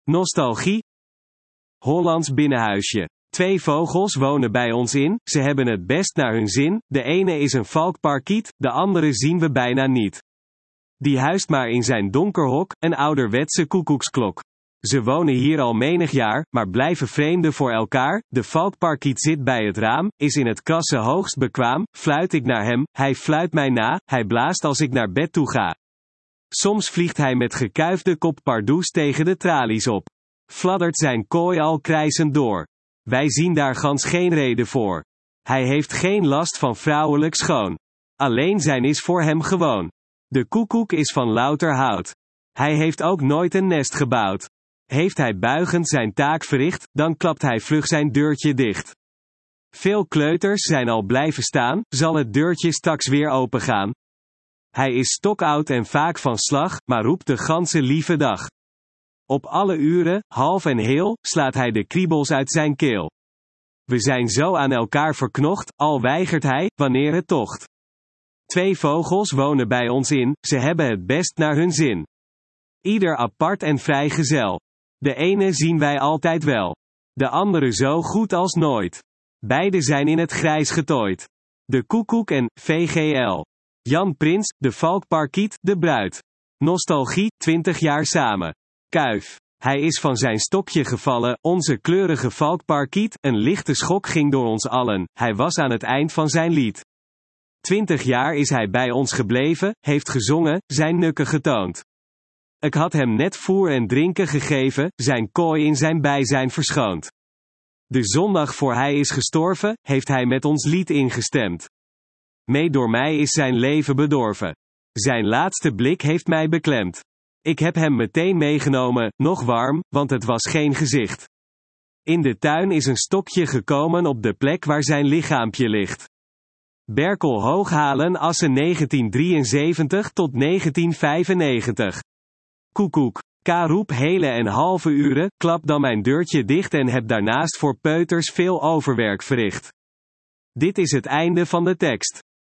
Nostalgie. Hollands binnenhuisje. 2 vogels wonen bij ons in, ze hebben het best naar hun zin, de ene is een valkparkiet, de andere zien we bijna niet. Die huist maar in zijn donker hok, een ouderwetse koekoeksklok. Ze wonen hier al menig jaar, maar blijven vreemden voor elkaar, de valkparkiet zit bij het raam, is in het krassen hoogst bekwaam, fluit ik naar hem, hij fluit mij na, hij blaast als ik naar bed toe ga. Soms vliegt hij met gekuifde kop pardoes tegen de tralies op. Fladdert zijn kooi al krijsend door. Wij zien daar gans geen reden voor. Hij heeft geen last van vrouwelijk schoon. Alleen zijn is voor hem gewoon. De koekoek is van louter hout. Hij heeft ook nooit een nest gebouwd. Heeft hij buigend zijn taak verricht, dan klapt hij vlug zijn deurtje dicht. Veel kleuters zijn al blijven staan, zal het deurtje straks weer opengaan. Hij is stokoud en vaak van slag, maar roept de ganse lieve dag. Op alle uren, half en heel, slaat hij de kriebels uit zijn keel. We zijn zo aan elkaar verknocht, al weigert hij, wanneer het tocht. 2 vogels wonen bij ons in, ze hebben het best naar hun zin. Ieder apart en vrijgezel. De ene zien wij altijd wel. De andere zo goed als nooit. Beide zijn in het grijs getooid. De koekoek en VGL. Jan Prins, de valkparkiet, de bruid. Nostalgie, 20 jaar samen. Kuif. Hij is van zijn stokje gevallen, onze kleurige valkparkiet, een lichte schok ging door ons allen, hij was aan het eind van zijn lied. 20 jaar is hij bij ons gebleven, heeft gezongen, zijn nukken getoond. Ik had hem net voer en drinken gegeven, zijn kooi in zijn bijzijn verschoond. De zondag voor hij is gestorven, heeft hij met ons lied ingestemd. Mee door mij is zijn leven bedorven. Zijn laatste blik heeft mij beklemd. Ik heb hem meteen meegenomen, nog warm, want het was geen gezicht. In de tuin is een stokje gekomen op de plek waar zijn lichaampje ligt. Berkel Hooghalen Assen 1973 tot 1995. Koekoek. K roep hele en halve uren, klap dan mijn deurtje dicht en heb daarnaast voor peuters veel overwerk verricht. Dit is het einde van de tekst.